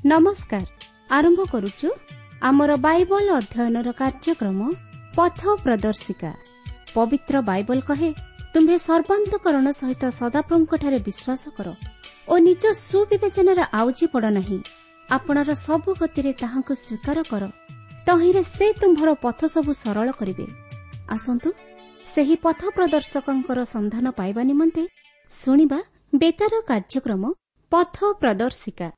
नमस्कार। आरंभ करुचु आमर बाइबल अध्ययनर कार्यक्रम पथ प्रदर्शिका। पवित्र बाइबल कहे, तुम्हें सर्वांतकरण सहित सदाप्रभुଙ୍କଠାରେ विश्वास कर ओ निज सुविवेचनार आउजी पड़ नहीं। आपणर सबु गतिरे ताहांकु स्वीकार कर, तहिरे से तुम्भर पथ सबु सरल करिवे। आसंतु सेही पथ प्रदर्शकंकर संधान पाइबा निमंते सुनिबा बेतार कार्यक्रम पथ प्रदर्शिका।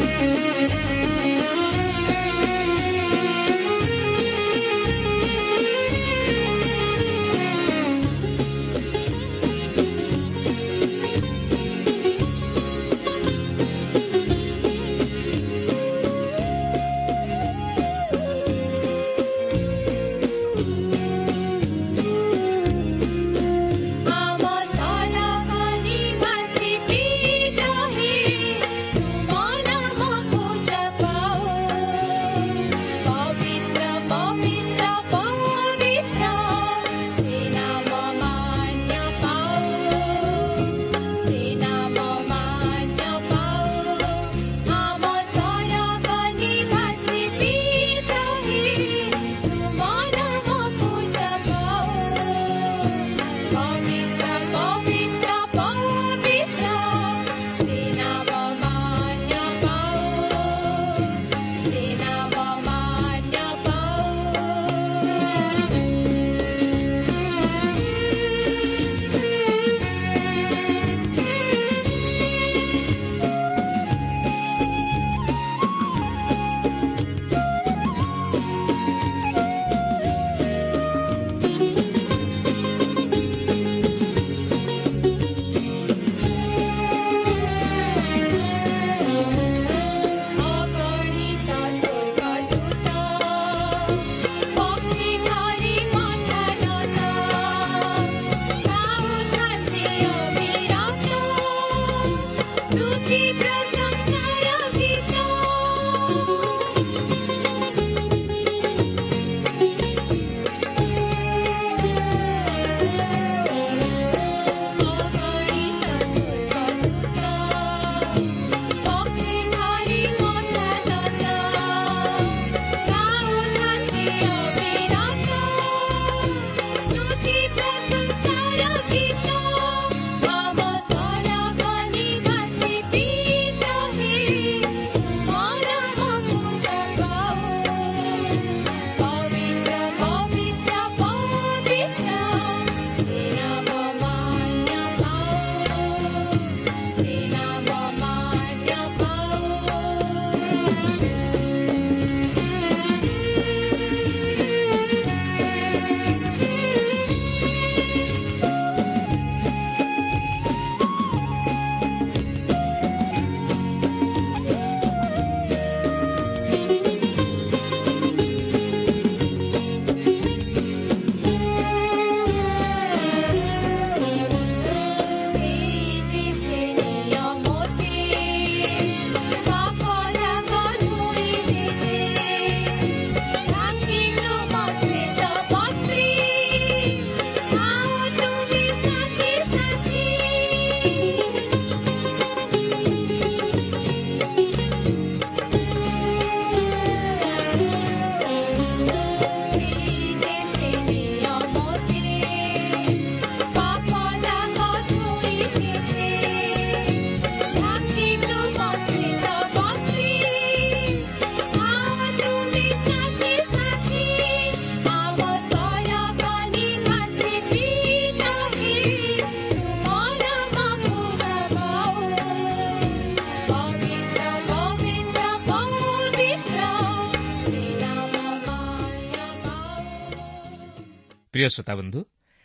प्रिय श्रोता बंधु,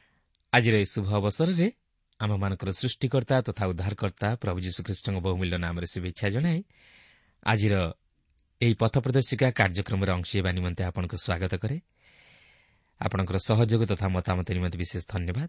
आज शुभ अवसर में आम मान सृष्टिकर्ता तथा उद्धारकर्ता प्रभु यीशुख्रीष्ट बहुमूल्य नाम शुभेच्छा जनाए आज पथ प्रदर्शिका कार्यक्रम अंशी होगा निमंते आपण स्वागत करे। आपणकर सहयोग तथा मतामत निमंते विशेष धन्यवाद।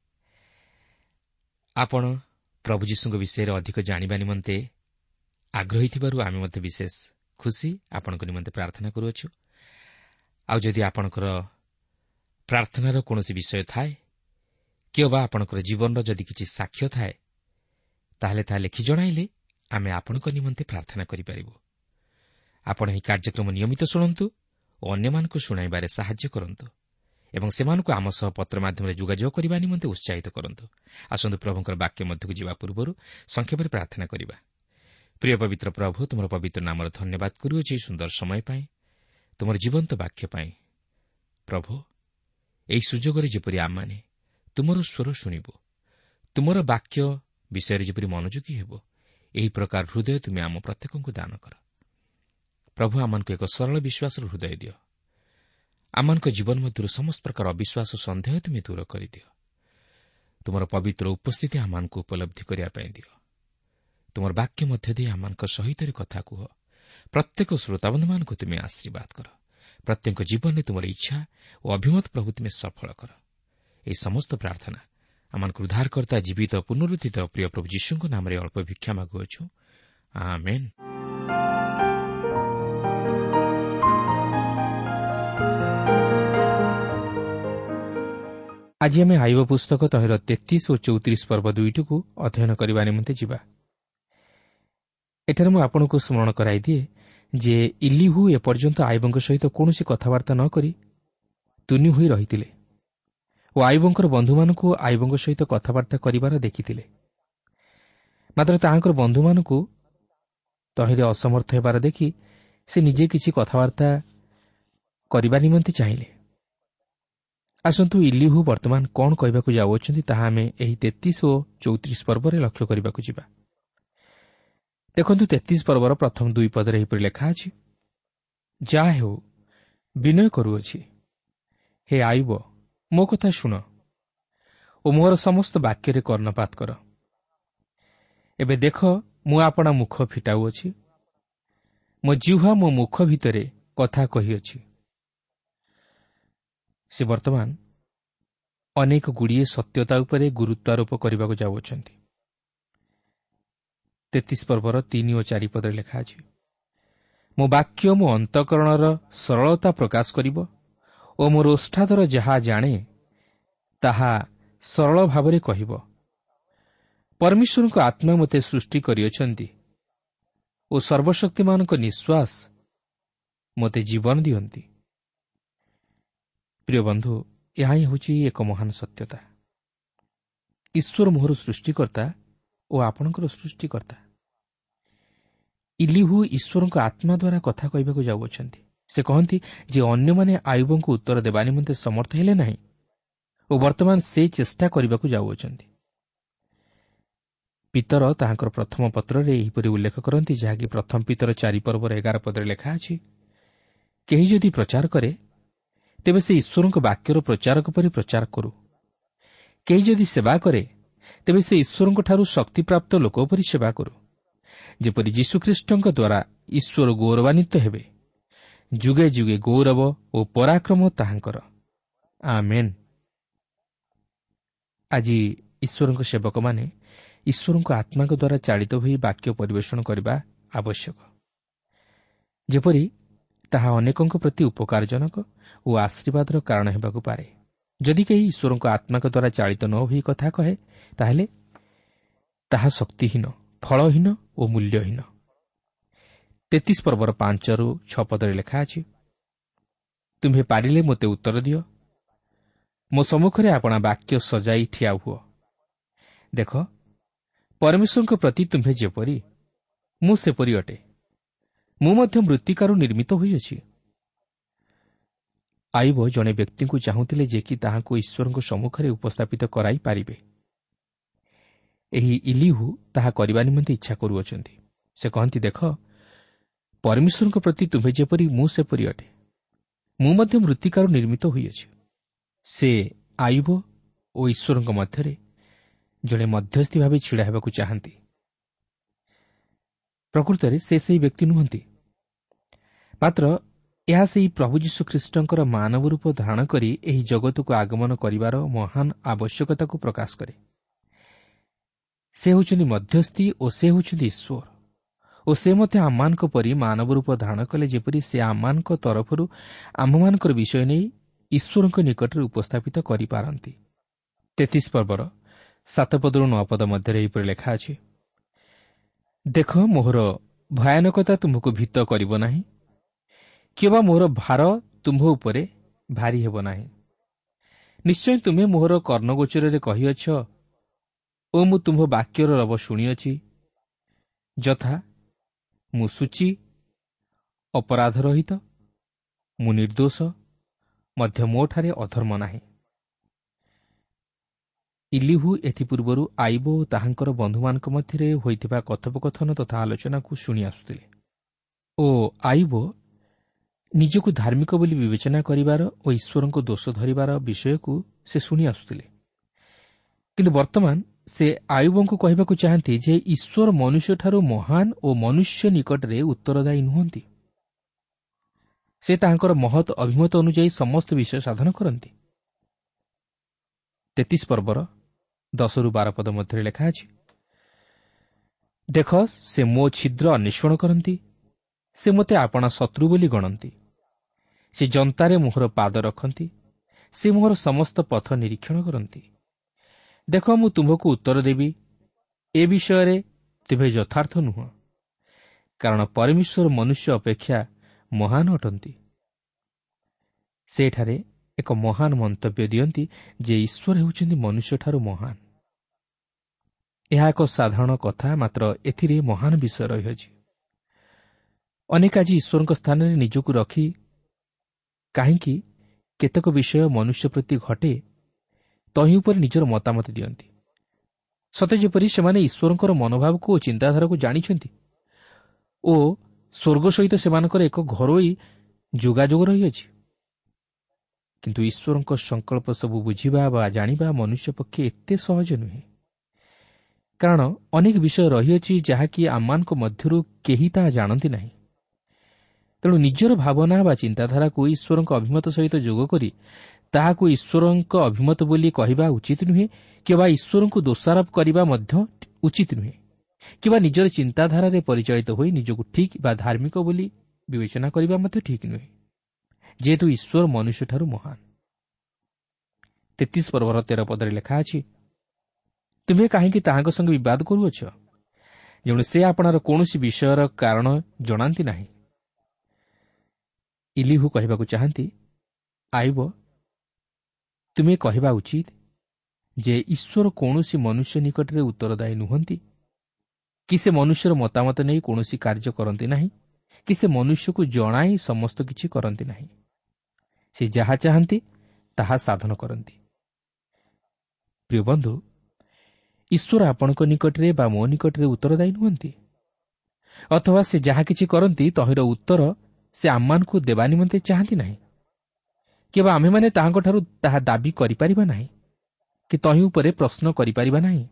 आपण प्रभु यीशु विषय अधिक जानिबा निमंते आग्रही थिबारु आमे मते विशेष खुशी आपणको निमंते प्रार्थना करूछु। आ जदि आपणकर प्रार्थनार कोनोसी विषय थाए कि बा आपणकर जीवन जदि किछि साक्ष्य थाए ताहले ता लेखि जणाइले आमे आपणको निमंते प्रार्थना करि परिबो। ଆପଣ ଏହି କାର୍ଯ୍ୟକ୍ରମ ନିୟମିତ ଶୁଣନ୍ତୁ ଓ ଅନ୍ୟମାନଙ୍କୁ ଶୁଣାଇବାରେ ସାହାଯ୍ୟ କରନ୍ତୁ ଏବଂ ସେମାନଙ୍କୁ ଆମ ସହ ପତ୍ର ମାଧ୍ୟମରେ ଯୋଗାଯୋଗ କରିବା ନିମନ୍ତେ ଉତ୍ସାହିତ କରନ୍ତୁ। ଆସନ୍ତୁ ପ୍ରଭୁଙ୍କର ବାକ୍ୟ ମଧ୍ୟକୁ ଯିବା ପୂର୍ବରୁ ସଂକ୍ଷେପରେ ପ୍ରାର୍ଥନା କରିବା। ପ୍ରିୟ ପବିତ୍ର ପ୍ରଭୁ, ତୁମର ପବିତ୍ର ନାମର ଧନ୍ୟବାଦ କରୁଅଛି ସୁନ୍ଦର ସମୟ ପାଇଁ, ତୁମର ଜୀବନ୍ତ ବାକ୍ୟ ପାଇଁ। ପ୍ରଭୁ, ଏହି ସୁଯୋଗରେ ଯେପରି ଆମମାନେ ତୁମର ସ୍ୱର ଶୁଣିବୁ, ତୁମର ବାକ୍ୟ ବିଷୟରେ ଯେପରି ମନୋଯୋଗୀ ହେବ, ଏହି ପ୍ରକାର ହୃଦୟ ତୁମେ ଆମ ପ୍ରତ୍ୟେକଙ୍କୁ ଦାନ କର। ପ୍ରଭୁ, ଆମମାନଙ୍କୁ ଏକ ସରଳ ବିଶ୍ୱାସର ହୃଦୟ ଦିଅ। ଆମମାନଙ୍କ ଜୀବନ ମଧ୍ୟରୁ ସମସ୍ତ ପ୍ରକାର ଅବିଶ୍ୱାସ ସନ୍ଦେହ ତୁମେ ଦୂର କରିଦିଅ। ତୁମର ପବିତ୍ର ଉପସ୍ଥିତି ଆମମାନଙ୍କୁ ଉପଲବ୍ଧି କରିବା ପାଇଁ ଦିଅ। ତୁମର ବାକ୍ୟ ମଧ୍ୟ ଦେଇ ଆମମାନଙ୍କ ସହିତ କଥା କୁହ। ପ୍ରତ୍ୟେକ ଶ୍ରୋତାବନ୍ଧୁମାନଙ୍କୁ ତୁମେ ଆଶୀର୍ବାଦ କର। ପ୍ରତ୍ୟେକ ଜୀବନରେ ତୁମର ଇଚ୍ଛା ଓ ଅଭିମତ ପ୍ରଭୁ ତୁମେ ସଫଳ କର। ଏହି ସମସ୍ତ ପ୍ରାର୍ଥନା ଆମମାନଙ୍କୁ ଉଦ୍ଧାରକର୍ତ୍ତା ଜୀବିତ ପୁନରୁଦ୍ଧିତ ପ୍ରିୟ ପ୍ରଭୁ ଯୀଶୁଙ୍କ ନାମରେ ଅଳ୍ପ ଭିକ୍ଷା ମାଗୁଅଛୁ। ଆମେନ୍। ଆଜି ଆମେ ଆଇବ ପୁସ୍ତକ ତହିଁର 33 ଓ 34 ପର୍ବ ଦୁଇଟିକୁ ଅଧ୍ୟୟନ କରିବା ନିମନ୍ତେ ଯିବା। ଏଠାରେ ମୁଁ ଆପଣଙ୍କୁ ସ୍ମରଣ କରାଇଦିଏ ଯେ ଇଲିହୁ ଏପର୍ଯ୍ୟନ୍ତ ଆଇବଙ୍କ ସହିତ କୌଣସି କଥାବାର୍ତ୍ତା ନ କରି ତୁନି ହୋଇ ରହିଥିଲେ ଓ ଆଇବଙ୍କର ବନ୍ଧୁମାନଙ୍କୁ ଆଇବଙ୍କ ସହିତ କଥାବାର୍ତ୍ତା କରିବାର ଦେଖିଥିଲେ। ମାତ୍ର ତାହାଙ୍କର ବନ୍ଧୁମାନଙ୍କୁ ତହିଁରେ ଅସମର୍ଥ ହେବାର ଦେଖି ସେ ନିଜେ କିଛି କଥାବାର୍ତ୍ତା କରିବା ନିମନ୍ତେ ଚାହିଁଲେ। ଆସନ୍ତୁ ଇଲିହୁ ବର୍ତ୍ତମାନ କ'ଣ କହିବାକୁ ଯାଉଅଛନ୍ତି ତାହା ଆମେ ଏହି 33 ଓ 34 ପର୍ବରେ ଲକ୍ଷ୍ୟ କରିବାକୁ ଯିବା। ଦେଖନ୍ତୁ, 33 ପର୍ବର ପ୍ରଥମ 2 ପଦରେ ଏହିପରି ଲେଖା ଅଛି, ଯାହା ହେଉ ବିନୟ କରୁଅଛି, ହେ ଆଇବ, ମୋ କଥା ଶୁଣ ଓ ମୋର ସମସ୍ତ ବାକ୍ୟରେ କର୍ଣ୍ଣପାତ କର। ଏବେ ଦେଖ, ମୁଁ ଆପଣା ମୁଖ ଫିଟାଉଅଛି, ମୋ ଜିହ୍ୱା ମୋ ମୁଖ ଭିତରେ କଥା କହିଅଛି। ସେ ବର୍ତ୍ତମାନ ଅନେକ ଗୁଡ଼ିଏ ସତ୍ୟତା ଉପରେ ଗୁରୁତ୍ୱାରୋପ କରିବାକୁ ଯାଉଅଛନ୍ତି। 33 ପର୍ବର 3 ଓ 4 ପଦରେ ଲେଖା ଅଛି, ମୋ ବାକ୍ୟ ମୋ ଅନ୍ତଃକରଣର ସରଳତା ପ୍ରକାଶ କରିବ ଓ ମୋର ଓଷ୍ଠାଦର ଯାହା ଜାଣେ ତାହା ସରଳ ଭାବରେ କହିବ। ପରମେଶ୍ୱରଙ୍କ ଆତ୍ମା ମୋତେ ସୃଷ୍ଟି କରିଅଛନ୍ତି ଓ ସର୍ବଶକ୍ତିମାନଙ୍କ ନିଶ୍ୱାସ ମୋତେ ଜୀବନ ଦିଅନ୍ତି। ପ୍ରିୟ ବନ୍ଧୁ, ଏହା ହିଁ ହେଉଛି ଏକ ମହାନ ସତ୍ୟତା। ଈଶ୍ୱର ମୋହର ସୃଷ୍ଟିକର୍ତ୍ତା ଓ ଆପଣଙ୍କର ସୃଷ୍ଟିକର୍ତ୍ତା। ଇଲିହୁ ଈଶ୍ୱରଙ୍କ ଆତ୍ମା ଦ୍ୱାରା କଥା କହିବାକୁ ଯାଉଅଛନ୍ତି। ସେ କହନ୍ତି ଯେ ଅନ୍ୟମାନେ ଆୟୁବଙ୍କୁ ଉତ୍ତର ଦେବା ନିମନ୍ତେ ସମର୍ଥ ହେଲେ ନାହିଁ ଓ ବର୍ତ୍ତମାନ ସେ ଚେଷ୍ଟା କରିବାକୁ ଯାଉଅଛନ୍ତି। ପିତର ତାହାଙ୍କର ପ୍ରଥମ ପତ୍ରରେ ଏହିପରି ଉଲ୍ଲେଖ କରନ୍ତି, ଯାହାକି ପ୍ରଥମ ପିତର 4 ପର୍ବର 11 ପଦରେ ଲେଖା ଅଛି, କେହି ଯଦି ପ୍ରଚାର କରେ ତେବେ ସେ ଈଶ୍ୱରଙ୍କ ବାକ୍ୟର ପ୍ରଚାରକ ପରି ପ୍ରଚାର କରୁ। କେହି ଯଦି ସେବା କରେ ତେବେ ସେ ଈଶ୍ୱରଙ୍କଠାରୁ ଶକ୍ତିପ୍ରାପ୍ତ ଲୋକ ପରି ସେବା କରୁ, ଯେପରି ଯୀଶୁଖ୍ରୀଷ୍ଟଙ୍କ ଦ୍ୱାରା ଈଶ୍ୱର ଗୌରବାନ୍ୱିତ ହେବେ। ଯୁଗେ ଯୁଗେ ଗୌରବ ଓ ପରାକ୍ରମ ତାହାଙ୍କର। ଆମେନ୍। ଆଜି ଈଶ୍ୱରଙ୍କ ସେବକମାନେ ଈଶ୍ୱରଙ୍କ ଆତ୍ମାଙ୍କ ଦ୍ୱାରା ଚାଳିତ ହୋଇ ବାକ୍ୟ ପରିବେଷଣ କରିବା ଆବଶ୍ୟକ, ଯେପରି ତାହା ଅନେକଙ୍କ ପ୍ରତି ଉପକାରଜନକ ଓ ଆଶୀର୍ବାଦର କାରଣ ହେବାକୁ ପାରେ। ଯଦି କେହି ଈଶ୍ୱରଙ୍କ ଆତ୍ମାଙ୍କ ଦ୍ୱାରା ଚାଳିତ ନ ହୋଇ କଥା କହେ, ତାହେଲେ ତାହା ଶକ୍ତିହୀନ, ଫଳହୀନ ଓ ମୂଲ୍ୟହୀନ। 33 ପର୍ବର 5-6 ପଦରେ ଲେଖା ଅଛି, ତୁମ୍ଭେ ପାରିଲେ ମୋତେ ଉତ୍ତର ଦିଅ, ମୋ ସମ୍ମୁଖରେ ଆପଣା ବାକ୍ୟ ସଜାଇ ଠିଆ ହୁଅ। ଦେଖ, ପରମେଶ୍ୱରଙ୍କ ପ୍ରତି ତୁମ୍ଭେ ଯେପରି, ମୁଁ ସେପରି ଅଟେ। ମୁଁ ମଧ୍ୟ ମୃତ୍ତିକାରୁ ନିର୍ମିତ ହୋଇଅଛି। ଆଇବ ଜଣେ ବ୍ୟକ୍ତିଙ୍କୁ ଚାହୁଁଥିଲେ ଯେ କି ତାହାଙ୍କୁ ଈଶ୍ୱରଙ୍କ ସମ୍ମୁଖରେ ଉପସ୍ଥାପିତ କରାଇ ପାରିବେ। ଏହି ଇଲିହୁ ତାହା କରିବା ନିମନ୍ତେ ଇଚ୍ଛା କରୁଅଛନ୍ତି। ସେ କହନ୍ତି, ଦେଖ, ପରମେଶ୍ୱରଙ୍କ ପ୍ରତି ତୁମ୍ଭେ ଯେପରି, ମୁଁ ସେପରି ଅଟେ। ମୁଁ ମଧ୍ୟ ମୃତ୍ତିକାରୁ ନିର୍ମିତ ହୋଇଅଛି। ସେ ଆଇବ ଓ ଈଶ୍ୱରଙ୍କ ମଧ୍ୟରେ ଜଣେ ମଧ୍ୟସ୍ଥି ଭାବେ ଛିଡ଼ା ହେବାକୁ ଚାହାନ୍ତି। ପ୍ରକୃତରେ ସେ ସେହି ବ୍ୟକ୍ତି ନୁହନ୍ତି, ମାତ୍ର ଏହା ସେହି ପ୍ରଭୁ ଯୀଶୁଖ୍ରୀଷ୍ଟଙ୍କର ମାନବ ରୂପ ଧାରଣ କରି ଏହି ଜଗତକୁ ଆଗମନ କରିବାର ମହାନ ଆବଶ୍ୟକତାକୁ ପ୍ରକାଶ କରେ। ସେ ହେଉଛନ୍ତି ମଧ୍ୟସ୍ଥି ଓ ସେ ହେଉଛନ୍ତି ଈଶ୍ୱର, ଓ ସେ ମଧ୍ୟ ଆମମାନଙ୍କ ପରି ମାନବ ରୂପ ଧାରଣ କଲେ, ଯେପରି ସେ ଆମମାନଙ୍କ ତରଫରୁ ଆମମାନଙ୍କର ବିଷୟ ନେଇ ଈଶ୍ୱରଙ୍କ ନିକଟରେ ଉପସ୍ଥାପିତ କରିପାରନ୍ତି। 33 ପର୍ବର 7 ପଦରୁ 9 ପଦ ମଧ୍ୟରେ ଏହିପରି ଲେଖା ଅଛି, ଦେଖ, ମୋହର ଭୟାନକତା ତୁମକୁ ଭୀତ କରିବ ନାହିଁ, କିମ୍ବା ମୋର ଭାର ତୁମ୍ଭ ଉପରେ ଭାରି ହେବ ନାହିଁ। ନିଶ୍ଚୟ ତୁମେ ମୋହର କର୍ଣ୍ଣଗୋଚରରେ କହିଅଛ ଓ ମୁଁ ତୁମ୍ଭ ବାକ୍ୟର ରବ ଶୁଣିଅଛି, ଯଥା ମୁଁ ସୂଚୀ, ଅପରାଧ ରହିତ, ମୁଁ ନିର୍ଦ୍ଦୋଷ, ମଧ୍ୟ ମୋଠାରେ ଅଧର୍ମ ନାହିଁ। ଇଲିହୁ ଏଥିପୂର୍ବରୁ ଆଇବ ଓ ତାହାଙ୍କର ବନ୍ଧୁମାନଙ୍କ ମଧ୍ୟରେ ହୋଇଥିବା କଥୋପକଥନ ତଥା ଆଲୋଚନାକୁ ଶୁଣି ଆସୁଥିଲେ ଓ ଆଇବ ନିଜକୁ ଧାର୍ମିକ ବୋଲି ବିବେଚନା କରିବାର ଓ ଈଶ୍ୱରଙ୍କୁ ଦୋଷ ଧରିବାର ବିଷୟକୁ ସେ ଶୁଣି ଆସୁଥିଲେ। କିନ୍ତୁ ବର୍ତ୍ତମାନ ସେ ଆୟୁବଙ୍କୁ କହିବାକୁ ଚାହାନ୍ତି ଯେ ଈଶ୍ୱର ମନୁଷ୍ୟଠାରୁ ମହାନ ଓ ମନୁଷ୍ୟ ନିକଟରେ ଉତ୍ତରଦାୟୀ ନୁହନ୍ତି। ସେ ତାହାଙ୍କର ମହତ୍ ଅଭିମତ ଅନୁଯାୟୀ ସମସ୍ତ ବିଷୟ ସାଧନ କରନ୍ତି। 33 ପର୍ବର 10-12 ପଦ ମଧ୍ୟରେ ଲେଖା ଅଛି, ଦେଖ ସେ ମୋ ଛିଦ୍ର ଅନ୍ୱେଷଣ କରନ୍ତି, ସେ ମୋତେ ଆପଣା ଶତ୍ରୁ ବୋଲି ଗଣନ୍ତି। ସେ ଜନ୍ତାରେ ମୋହର ପାଦ ରଖନ୍ତି, ସେ ମୋହର ସମସ୍ତ ପଥ ନିରୀକ୍ଷଣ କରନ୍ତି। ଦେଖ ମୁଁ ତୁମ୍ଭକୁ ଉତ୍ତର ଦେବି, ଏ ବିଷୟରେ ତୁମେ ଯଥାର୍ଥ ନୁହଁ, କାରଣ ପରମେଶ୍ୱର ମନୁଷ୍ୟ ଅପେକ୍ଷା ମହାନ ଅଟନ୍ତି। ସେଠାରେ ଏକ ମହାନ ମନ୍ତବ୍ୟ ଦିଅନ୍ତି ଯେ ଈଶ୍ୱର ହେଉଛନ୍ତି ମନୁଷ୍ୟଠାରୁ ମହାନ। ଏହା ଏକ ସାଧାରଣ କଥା, ମାତ୍ର ଏଥିରେ ମହାନ ବିଷୟ ରହିଅଛି। ଅନେକ ଆଜି ଈଶ୍ୱରଙ୍କ ସ୍ଥାନରେ ନିଜକୁ ରଖି କାହିଁକି କେତେକ ବିଷୟ ମନୁଷ୍ୟ ପ୍ରତି ଘଟେ ତହିଁ ଉପରେ ନିଜର ମତାମତ ଦିଅନ୍ତି, ସତେ ଯେପରି ସେମାନେ ଈଶ୍ୱରଙ୍କର ମନୋଭାବକୁ ଓ ଚିନ୍ତାଧାରାକୁ ଜାଣିଛନ୍ତି ଓ ସ୍ୱର୍ଗ ସହିତ ସେମାନଙ୍କର ଏକ ଘରୋଇ ଯୋଗାଯୋଗ ରହିଅଛି। କିନ୍ତୁ ଈଶ୍ୱରଙ୍କ ସଂକଳ୍ପ ସବୁ ବୁଝିବା ବା ଜାଣିବା ମନୁଷ୍ୟ ପକ୍ଷେ ଏତେ ସହଜ ନୁହେଁ, କାରଣ ଅନେକ ବିଷୟ ରହିଅଛି ଯାହାକି ଆମମାନଙ୍କ ମଧ୍ୟରୁ କେହି ତାହା ଜାଣନ୍ତି ନାହିଁ। ତେଣୁ ନିଜର ଭାବନା ବା ଚିନ୍ତାଧାରାକୁ ଈଶ୍ୱରଙ୍କ ଅଭିମତ ସହିତ ଯୋଗ କରି ତାହାକୁ ଈଶ୍ୱରଙ୍କ ଅଭିମତ ବୋଲି କହିବା ଉଚିତ ନୁହେଁ, କିମ୍ବା ଈଶ୍ୱରଙ୍କୁ ଦୋଷାରୋପ କରିବା ମଧ୍ୟ ଉଚିତ ନୁହେଁ, କିମ୍ବା ନିଜର ଚିନ୍ତାଧାରାରେ ପରିଚାଳିତ ହୋଇ ନିଜକୁ ଠିକ୍ ବା ଧାର୍ମିକ ବୋଲି ବିବେଚନା କରିବା ମଧ୍ୟ ଠିକ୍ ନୁହେଁ, ଯେହେତୁ ଈଶ୍ୱର ମନୁଷ୍ୟଠାରୁ ମହାନ। 33 ପର୍ବର 13 ପଦରେ ଲେଖା ଅଛି, ତୁମେ କାହିଁକି ତାହାଙ୍କ ସଙ୍ଗେ ବିବାଦ କରୁଅଛ, ଯେଣୁ ସେ ଆପଣାର କୌଣସି ବିଷୟର କାରଣ ଜଣାନ୍ତି ନାହିଁ। ଇଲିହୁ କହିବାକୁ ଚାହାନ୍ତି, ଆଇବ ତୁମେ କହିବା ଉଚିତ ଯେ ଈଶ୍ୱର କୌଣସି ମନୁଷ୍ୟ ନିକଟରେ ଉତ୍ତରଦାୟୀ ନୁହନ୍ତି, କି ସେ ମନୁଷ୍ୟର ମତାମତ ନେଇ କୌଣସି କାର୍ଯ୍ୟ କରନ୍ତି ନାହିଁ, କି ସେ ମନୁଷ୍ୟକୁ ଜଣାଇ ସମସ୍ତ କିଛି କରନ୍ତି ନାହିଁ। ସେ ଯାହା ଚାହାନ୍ତି ତାହା ସାଧନ କରନ୍ତି। ପ୍ରିୟ ବନ୍ଧୁ, ଈଶ୍ୱର ଆପଣଙ୍କ ନିକଟରେ ବା ମୋ ନିକଟରେ ଉତ୍ତରଦାୟୀ ନୁହନ୍ତି, ଅଥବା ସେ ଯାହା କିଛି କରନ୍ତି ତହିଁର ଉତ୍ତର ସେ ଆମମାନଙ୍କୁ ଦେବା ନିମନ୍ତେ ଚାହାନ୍ତି ନାହିଁ, କିମ୍ବା ଆମେମାନେ ତାହାଙ୍କଠାରୁ ତାହା ଦାବି କରିପାରିବା ନାହିଁ କି ତହିଁ ଉପରେ ପ୍ରଶ୍ନ କରିପାରିବା ନାହିଁ।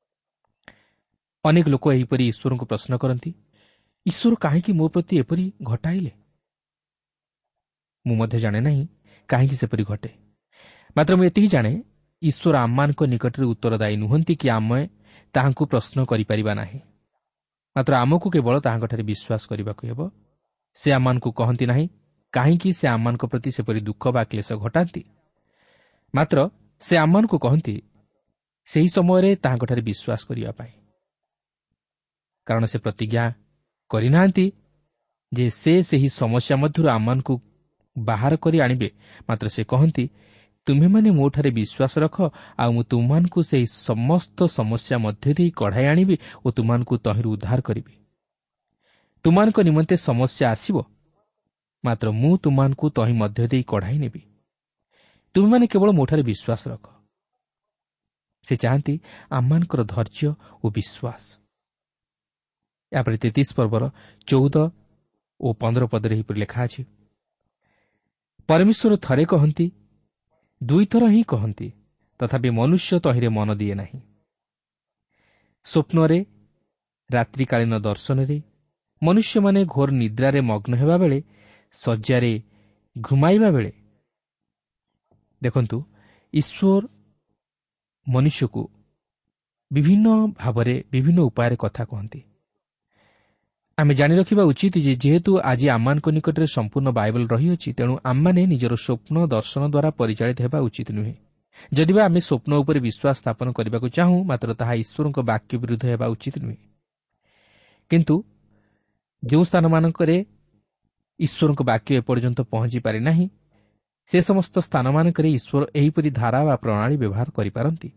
ଅନେକ ଲୋକ ଏହିପରି ଈଶ୍ୱରଙ୍କୁ ପ୍ରଶ୍ନ କରନ୍ତି, ଈଶ୍ୱର କାହିଁକି ମୋ ପ୍ରତି ଏପରି ଘଟାଇଲେ? ମୁଁ ମଧ୍ୟ ଜାଣେ ନାହିଁ କାହିଁକି ସେପରି ଘଟେ, ମାତ୍ର ମୁଁ ଏତିକି ଜାଣେ ଈଶ୍ୱର ଆମମାନଙ୍କ ନିକଟରେ ଉତ୍ତରଦାୟୀ ନୁହନ୍ତି କି ଆମେ ତାହାଙ୍କୁ ପ୍ରଶ୍ନ କରିପାରିବା ନାହିଁ, ମାତ୍ର ଆମକୁ କେବଳ ତାହାଙ୍କଠାରେ ବିଶ୍ୱାସ କରିବାକୁ ହେବ। ସେ ଆମମାନଙ୍କୁ କହନ୍ତି ନାହିଁ କାହିଁକି ସେ ଆମମାନଙ୍କ ପ୍ରତି ସେପରି ଦୁଃଖ ବା କ୍ଲେଶ ଘଟାନ୍ତି, ମାତ୍ର ସେ ଆମମାନଙ୍କୁ କହନ୍ତି ସେହି ସମୟରେ ତାହାଙ୍କଠାରେ ବିଶ୍ୱାସ କରିବା ପାଇଁ, କାରଣ ସେ ପ୍ରତିଜ୍ଞା କରିନାହାନ୍ତି ଯେ ସେ ସେହି ସମସ୍ୟା ମଧ୍ୟରୁ ଆମମାନଙ୍କୁ ବାହାର କରି ଆଣିବେ, ମାତ୍ର ସେ କହନ୍ତି ତୁମେମାନେ ମୋଠାରେ ବିଶ୍ୱାସ ରଖ, ଆଉ ମୁଁ ତୁମମାନଙ୍କୁ ସେହି ସମସ୍ତ ସମସ୍ୟା ମଧ୍ୟ ଦେଇ କଢ଼ାଇ ଆଣିବି ଓ ତୁମମାନଙ୍କୁ ତହିଁରୁ ଉଦ୍ଧାର କରିବି। ତୁମମାନଙ୍କ ନିମନ୍ତେ ସମସ୍ୟା ଆସିବ, ମାତ୍ର ମୁଁ ତୁମମାନଙ୍କୁ ତହିଁ ମଧ୍ୟ ଦେଇ କଢ଼ାଇ ନେବି। ତୁମେମାନେ କେବଳ ମୋଠାରେ ବିଶ୍ୱାସ ରଖ। ସେ ଚାହାନ୍ତି ଆମମାନଙ୍କର ଧୈର୍ଯ୍ୟ ଓ ବିଶ୍ୱାସ। ଏହାପରେ 33 ପର୍ବର 14 ଓ 15 ପଦରେ ଏହିପରି ଲେଖା ଅଛି, ପରମେଶ୍ୱର ଥରେ କହନ୍ତି, ଦୁଇଥର ହିଁ କହନ୍ତି, ତଥାପି ମନୁଷ୍ୟ ତହିଁରେ ମନ ଦିଏ ନାହିଁ। ସ୍ୱପ୍ନରେ, ରାତ୍ରିକାଳୀନ ଦର୍ଶନରେ, ମନୁଷ୍ୟମାନେ ଘୋର ନିଦ୍ରାରେ ମଗ୍ନ ହେବା ବେଳେ, ଶଯ୍ୟାରେ ଘୁମାଇବା ବେଳେ, ଦେଖନ୍ତୁ ଈଶ୍ୱର ମନୁଷ୍ୟକୁ ବିଭିନ୍ନ ଭାବରେ ବିଭିନ୍ନ ଉପାୟରେ କଥା କହନ୍ତି। ଆମେ ଜାଣି ରଖିବା ଉଚିତ ଯେ ଯେହେତୁ ଆଜି ଆମମାନଙ୍କ ନିକଟରେ ସମ୍ପୂର୍ଣ୍ଣ ବାଇବଲ ରହିଅଛି, ତେଣୁ ଆମମାନେ ନିଜର ସ୍ୱପ୍ନ ଦର୍ଶନ ଦ୍ୱାରା ପରିଚାଳିତ ହେବା ଉଚିତ ନୁହେଁ। ଯଦିବା ଆମେ ସ୍ୱପ୍ନ ଉପରେ ବିଶ୍ୱାସ ସ୍ଥାପନ କରିବାକୁ ଚାହୁଁ, ମାତ୍ର ତାହା ଈଶ୍ୱରଙ୍କ ବାକ୍ୟ ବିରୁଦ୍ଧ ହେବା ଉଚିତ ନୁହେଁ। କିନ୍ତୁ ଯେଉଁ ସ୍ଥାନମାନଙ୍କରେ ଈଶ୍ୱରଙ୍କ ବାକ୍ୟ ଏପର୍ଯ୍ୟନ୍ତ ପହଞ୍ଚି ପାରିନାହିଁ, ସେ ସମସ୍ତ ସ୍ଥାନମାନଙ୍କରେ ଈଶ୍ୱର ଏହିପରି ଧାରା ବା ପ୍ରଣାଳୀ ବ୍ୟବହାର କରିପାରନ୍ତି।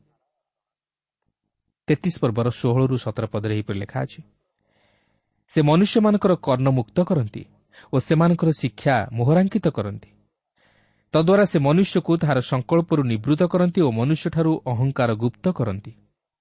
33 ପର୍ବର 16-17 ପଦରେ ଏହିପରି ଲେଖା ଅଛି, ସେ ମନୁଷ୍ୟମାନଙ୍କର କର୍ଣ୍ଣ ମୁକ୍ତ କରନ୍ତି ଓ ସେମାନଙ୍କର ଶିକ୍ଷା ମୋହରାଙ୍କିତ କରନ୍ତି। ତଦ୍ୱାରା ସେ ମନୁଷ୍ୟକୁ ତାହାର ସଂକଳ୍ପରୁ ନିବୃତ୍ତ କରନ୍ତି ଓ ମନୁଷ୍ୟଠାରୁ ଅହଙ୍କାର ଗୁପ୍ତ କରନ୍ତି।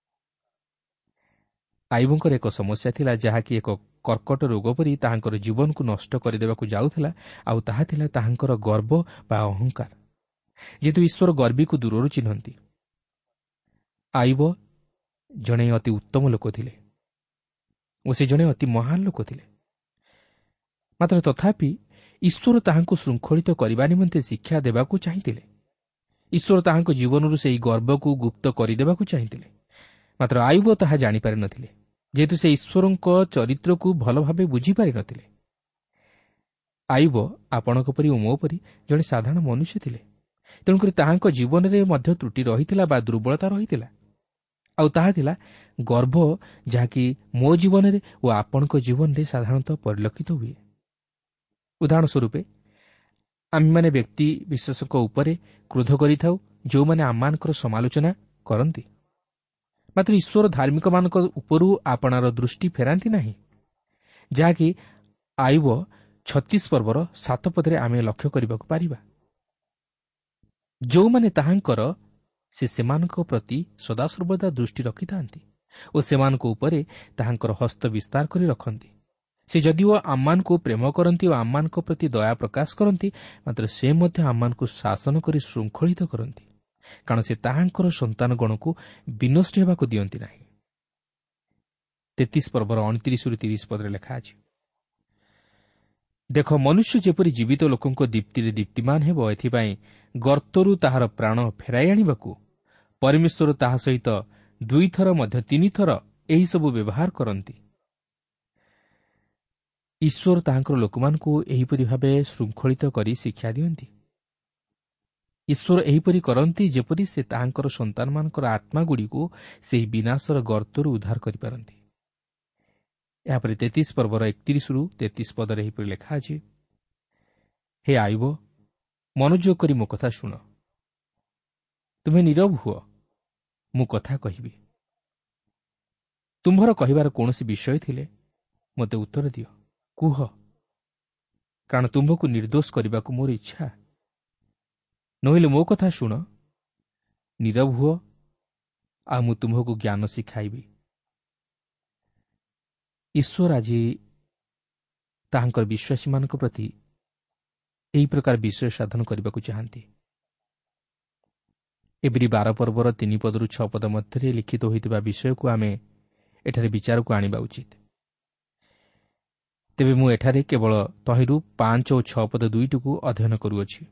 ଆଇବଙ୍କର ଏକ ସମସ୍ୟା ଥିଲା, ଯାହାକି ଏକ କର୍କଟ ରୋଗ ପରି ତାହାଙ୍କର ଜୀବନକୁ ନଷ୍ଟ କରିଦେବାକୁ ଯାଉଥିଲା, ଆଉ ତାହା ଥିଲା ତାହାଙ୍କର ଗର୍ବ ବା ଅହଙ୍କାର। ଯେହେତୁ ଈଶ୍ୱର ଗର୍ବୀକୁ ଦୂରରୁ ଚିହ୍ନନ୍ତି। ଆଇବ ଜଣେ ଅତି ଉତ୍ତମ ଲୋକ ଥିଲେ ଓ ସେ ଜଣେ ଅତି ମହାନ ଲୋକ ଥିଲେ। ମାତ୍ର ତଥାପି ଈଶ୍ୱର ତାହାଙ୍କୁ ଶୃଙ୍ଖଳିତ କରିବା ନିମନ୍ତେ ଶିକ୍ଷା ଦେବାକୁ ଚାହିଁଥିଲେ। ଈଶ୍ୱର ତାହାଙ୍କ ଜୀବନରୁ ସେହି ଗର୍ବକୁ ଗୁପ୍ତ କରିଦେବାକୁ ଚାହିଁଥିଲେ। ମାତ୍ର ଆଇବ ତାହା ଜାଣିପାରିନଥିଲେ, ଯେହେତୁ ସେ ଈଶ୍ୱରଙ୍କ ଚରିତ୍ରକୁ ଭଲ ଭାବେ ବୁଝିପାରିନଥିଲେ। ଆଇବ ଆପଣଙ୍କ ପରି ଓ ମୋ ପରି ଜଣେ ସାଧାରଣ ମନୁଷ୍ୟ ଥିଲେ। ତେଣୁକରି ତାହାଙ୍କ ଜୀବନରେ ମଧ୍ୟ ତ୍ରୁଟି ରହିଥିଲା ବା ଦୁର୍ବଳତା ରହିଥିଲା। ଆଉ ତାହା ଥିଲା ଗର୍ବ, ଯାହାକି ମୋ ଜୀବନରେ ଓ ଆପଣଙ୍କ ଜୀବନରେ ସାଧାରଣତଃ ପରିଲକ୍ଷିତ ହୁଏ। ଉଦାହରଣ ସ୍ୱରୂପ, ଆମେମାନେ ବ୍ୟକ୍ତି ବିଶେଷଙ୍କ ଉପରେ କ୍ରୋଧ କରିଥାଉ, ଯେଉଁମାନେ ଆମମାନଙ୍କର ସମାଲୋଚନା କରନ୍ତି। ମାତ୍ର ଈଶ୍ୱର ଧାର୍ମିକମାନଙ୍କ ଉପରୁ ଆପଣାର ଦୃଷ୍ଟି ଫେରାନ୍ତି ନାହିଁ, ଯାହାକି ଆଇବ 36 ପର୍ବର 7 ପଦରେ ଆମେ ଲକ୍ଷ୍ୟ କରିବାକୁ ପାରିବା। ଯେଉଁମାନେ ତାହାଙ୍କର ସେ ସେମାନଙ୍କ ପ୍ରତି ସଦାସର୍ବଦା ଦୃଷ୍ଟି ରଖିଥାନ୍ତି ଓ ସେମାନଙ୍କ ଉପରେ ତାହାଙ୍କର ହସ୍ତ ବିସ୍ତାର କରି ରଖନ୍ତି। ସେ ଯଦିଓ ଆମମାନଙ୍କୁ ପ୍ରେମ କରନ୍ତି ଓ ଆମମାନଙ୍କ ପ୍ରତି ଦୟା ପ୍ରକାଶ କରନ୍ତି, ମାତ୍ର ସେ ମଧ୍ୟ ଆମମାନଙ୍କୁ ଶାସନ କରି ଶୃଙ୍ଖଳିତ କରନ୍ତି, କାରଣ ସେ ତାହାଙ୍କର ସନ୍ତାନଗଣକୁ ବିନଷ୍ଟ ହେବାକୁ ଦିଅନ୍ତି ନାହିଁ। 33 ପର୍ବର 29-30 ପଦରେ ଲେଖା ଅଛି, ଦେଖ, ମନୁଷ୍ୟ ଯେପରି ଜୀବିତ ଲୋକଙ୍କ ଦୀପ୍ତିରେ ଦୀପ୍ତିମାନ ହେବ, ଏଥିପାଇଁ ଗର୍ତ୍ତରୁ ତାହାର ପ୍ରାଣ ଫେରାଇ ଆଣିବାକୁ ପରମେଶ୍ୱର ତାହା ସହିତ 2 ଥର ମଧ୍ୟ 3 ଥର ଏହିସବୁ ବ୍ୟବହାର କରନ୍ତି। ଈଶ୍ୱର ତାହାଙ୍କର ଲୋକମାନଙ୍କୁ ଏହିପରି ଭାବେ ଶୃଙ୍ଖଳିତ କରି ଶିକ୍ଷା ଦିଅନ୍ତି। ଈଶ୍ୱର ଏହିପରି କରନ୍ତି ଯେପରି ସେ ତାହାଙ୍କର ସନ୍ତାନମାନଙ୍କର ଆତ୍ମାଗୁଡ଼ିକୁ ସେହି ବିନାଶର ଗର୍ତ୍ତରୁ ଉଦ୍ଧାର କରିପାରନ୍ତି। ଏହାପରେ 33 ପର୍ବର 31-33 ପଦରେ ଏହିପରି ଲେଖା ଅଛି, ହେ ଆଇବ, ମନୋଯୋଗ କରି ମୋ କଥା ଶୁଣ, ତୁମେ ନୀରବ ହୁଅ, ମୁଁ କଥା କହିବି। ତୁମ୍ଭର କହିବାର କୌଣସି ବିଷୟ ଥିଲେ ମୋତେ ଉତ୍ତର ଦିଅ, କୁହ, କାରଣ ତୁମ୍ଭକୁ ନିର୍ଦ୍ଦୋଷ କରିବାକୁ ମୋର ଇଚ୍ଛା। ନହେଲେ ମୋ କଥା ଶୁଣ, ନୀରବ ହୁଅ, ଆଉ ମୁଁ ତୁମ୍ଭକୁ ଜ୍ଞାନ ଶିଖାଇବି। ଈଶ୍ୱର ଆଜି ତାହାଙ୍କର ବିଶ୍ୱାସୀମାନଙ୍କ ପ୍ରତି ଏହି ପ୍ରକାର ବିଷୟ ସାଧନ କରିବାକୁ ଚାହାନ୍ତି। ଏପରି 12 ପର୍ବର 3 ପଦରୁ 6 ପଦ ମଧ୍ୟରେ ଲିଖିତ ହୋଇଥିବା ବିଷୟକୁ ଆମେ ଏଠାରେ ବିଚାରକୁ ଆଣିବା ଉଚିତ। ତେବେ ମୁଁ ଏଠାରେ କେବଳ ତହିଁରୁ 5 ଓ 6 ପଦ 2ଟିକୁ ଅଧ୍ୟୟନ କରୁଅଛି।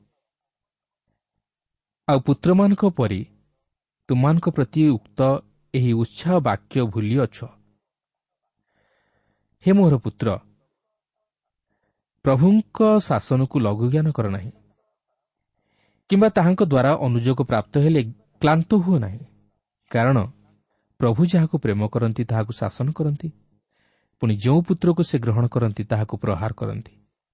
ଆଉ ପୁତ୍ରମାନଙ୍କ ପରି ତୁମମାନଙ୍କ ପ୍ରତି ଉକ୍ତ ଏହି ଉତ୍ସାହ ବାକ୍ୟ ଭୁଲିଅଛ। ହେ ମୋର ପୁତ୍ର, ପ୍ରଭୁଙ୍କ ଶାସନକୁ ଲଘୁ ଜ୍ଞାନ କର ନାହିଁ, କିମ୍ବା ତାହାଙ୍କ ଦ୍ୱାରା ଅନୁଯୋଗ ପ୍ରାପ୍ତ ହେଲେ କ୍ଲାନ୍ତ ହୁଅ ନାହିଁ। କାରଣ ପ୍ରଭୁ ଯାହାକୁ ପ୍ରେମ କରନ୍ତି ତାହାକୁ ଶାସନ କରନ୍ତି, ପୁଣି ଯେଉଁ ପୁତ୍ରକୁ ସେ ଗ୍ରହଣ କରନ୍ତି ତାହାକୁ ପ୍ରହାର କରନ୍ତି।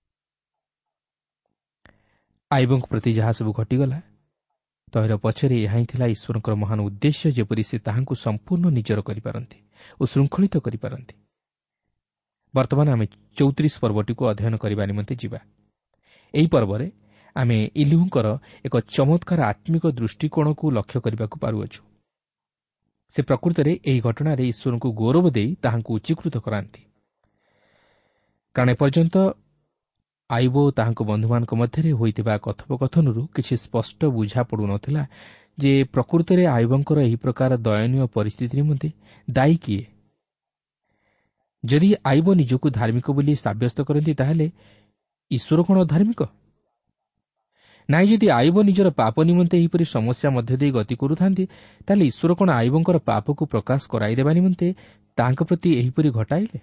ଆଇବଙ୍କ ପ୍ରତି ଯାହା ସବୁ ଘଟିଗଲା, ତହିଁର ପଛରେ ଏହା ହିଁ ଥିଲା ଈଶ୍ୱରଙ୍କର ମହାନ ଉଦ୍ଦେଶ୍ୟ, ଯେପରି ସେ ତାହାଙ୍କୁ ସମ୍ପୂର୍ଣ୍ଣ ନିଜର କରିପାରନ୍ତି ଓ ଶୃଙ୍ଖଳିତ କରିପାରନ୍ତି। ବର୍ତ୍ତମାନ ଆମେ 34 ପର୍ବଟିକୁ ଅଧ୍ୟୟନ କରିବା ନିମନ୍ତେ ଯିବା। ଏହି ପର୍ବରେ ଆମେ ଇଲିହୁଙ୍କର ଏକ ଚମତ୍କାର ଆତ୍ମିକ ଦୃଷ୍ଟିକୋଣକୁ ଲକ୍ଷ୍ୟ କରିବାକୁ ପାରୁଅଛୁ। ସେ ପ୍ରକୃତରେ ଏହି ଘଟଣାରେ ଈଶ୍ୱରଙ୍କୁ ଗୌରବ ଦେଇ ତାହାଙ୍କୁ ଉଚ୍ଚୀକୃତ କରାନ୍ତି। କାରଣ ଏପର୍ଯ୍ୟନ୍ତ ଆଇବ ଓ ତାହାଙ୍କ ବନ୍ଧୁମାନଙ୍କ ମଧ୍ୟରେ ହୋଇଥିବା କଥୋପକଥନରୁ କିଛି ସ୍ପଷ୍ଟ ବୁଝାପଡ଼ୁନଥିଲା ଯେ ପ୍ରକୃତରେ ଆଇବଙ୍କର ଏହି ପ୍ରକାର ଦୟନୀୟ ପରିସ୍ଥିତି ନିମନ୍ତେ ଦାୟୀ କିଏ। ଯଦି ଆଇବ ନିଜକୁ ଧାର୍ମିକ ବୋଲି ସାବ୍ୟସ୍ତ କରନ୍ତି, ତାହେଲେ ଈଶ୍ୱର କ'ଣ ଅଧାର୍ମିକ? ନାହିଁ, ଯଦି ଆଇବ ନିଜର ପାପ ନିମନ୍ତେ ଏହିପରି ସମସ୍ୟା ମଧ୍ୟ ଦେଇ ଗତି କରୁଥାନ୍ତି, ତାହେଲେ ଈଶ୍ୱର କ'ଣ ଆଇବଙ୍କର ପାପକୁ ପ୍ରକାଶ କରାଇଦେବା ନିମନ୍ତେ ତାହାଙ୍କ ପ୍ରତି ଏହିପରି ଘଟାଇଲେ?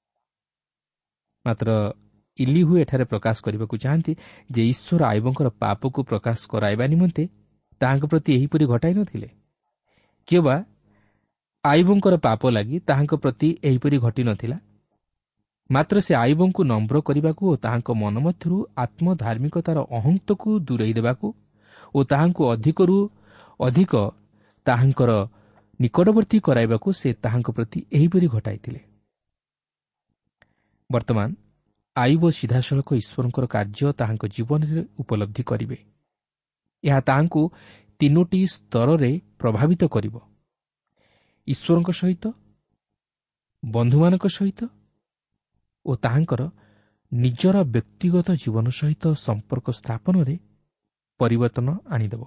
ମାତ୍ର ଇଲିହୁ ଏଠାରେ ପ୍ରକାଶ କରିବାକୁ ଚାହାନ୍ତି ଯେ ଈଶ୍ୱର ଆଇବଙ୍କର ପାପକୁ ପ୍ରକାଶ କରାଇବା ନିମନ୍ତେ ତାହାଙ୍କ ପ୍ରତି ଏହିପରି ଘଟାଇ ନଥିଲେ। କିଏ ବା ଆଇବଙ୍କର ପାପ ଲାଗି ତାହାଙ୍କ ପ୍ରତି ଏହିପରି ଘଟି ନଥିଲା? ମାତ୍ର ସେ ଆଇବଙ୍କୁ ନମ୍ର କରିବାକୁ ଓ ତାହାଙ୍କ ମନ ମଧ୍ୟରୁ ଆତ୍ମଧାର୍ମିକତାର ଅହନ୍ତକୁ ଦୂରେଇ ଦେବାକୁ ଓ ତାହାଙ୍କୁ ଅଧିକରୁ ଅଧିକ ତାହାଙ୍କର ନିକଟବର୍ତ୍ତୀ କରାଇବାକୁ ସେ ତାହାଙ୍କ ପ୍ରତି ଏହିପରି ଘଟାଇଥିଲେ। ବର୍ତ୍ତମାନ ଆଇବ ସିଧାସଳଖ ଈଶ୍ୱରଙ୍କର କାର୍ଯ୍ୟ ତାହାଙ୍କ ଜୀବନରେ ଉପଲବ୍ଧି କରିବେ। ଏହା ତାହାଙ୍କୁ 3ଟି ସ୍ତରରେ ପ୍ରଭାବିତ କରିବ। ଈଶ୍ୱରଙ୍କ ସହିତ, ବନ୍ଧୁମାନଙ୍କ ସହିତ ଓ ତାହାଙ୍କର ନିଜର ବ୍ୟକ୍ତିଗତ ଜୀବନ ସହିତ ସମ୍ପର୍କ ସ୍ଥାପନରେ ପରିବର୍ତ୍ତନ ଆଣିଦେବ।